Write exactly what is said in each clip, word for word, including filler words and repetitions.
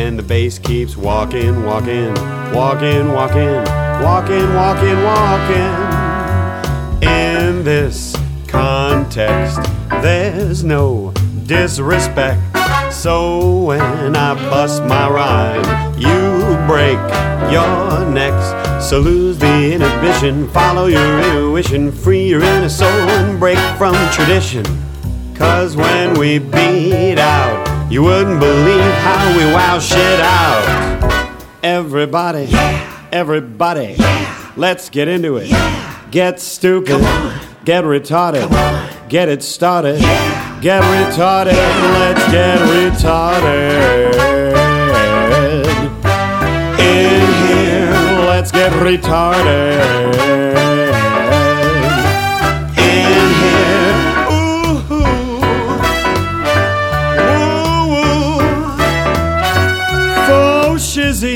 and the bass keeps walking, walking, walking, walking, walking, walking, walking. In this context, there's no disrespect. So when I bust my rhyme, you break your necks. So lose the inhibition, follow your intuition, free your inner soul and break from tradition. Cause when we beat out, you wouldn't believe how we wow shit out. Everybody, yeah. everybody, yeah. let's get into it. Yeah. Get stupid, get retarded, get it started. Yeah. Get retarded, let's get retarded. In here, let's get retarded. In here, ooh, ooh, ooh, faux shizzy,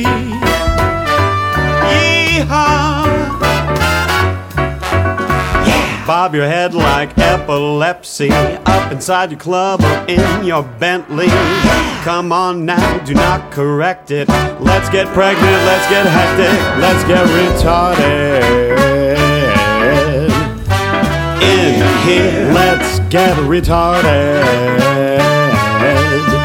yeehaw. Bob your head like epilepsy, up inside your club or in your Bentley. Come on now, do not correct it. Let's get pregnant, let's get hectic, let's get retarded. In here, let's get retarded.